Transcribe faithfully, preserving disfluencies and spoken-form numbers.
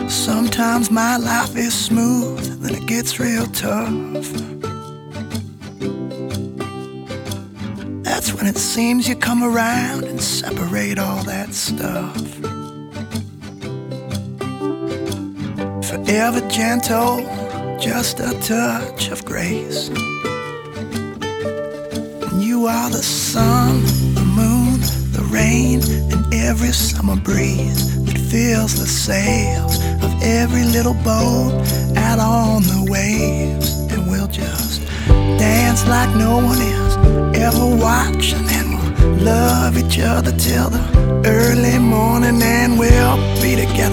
Sometimes my life is smooth, then it gets real tough. That's when it seems you come around and separate all that stuff. Forever gentle, just a touch of grace. And you are the sun, the moon, the rain, and every summer breeze that fills the sails of every little boat out on the waves. And we'll just dance like no one is ever watching, and we'll love each other till the early morning, and we'll be together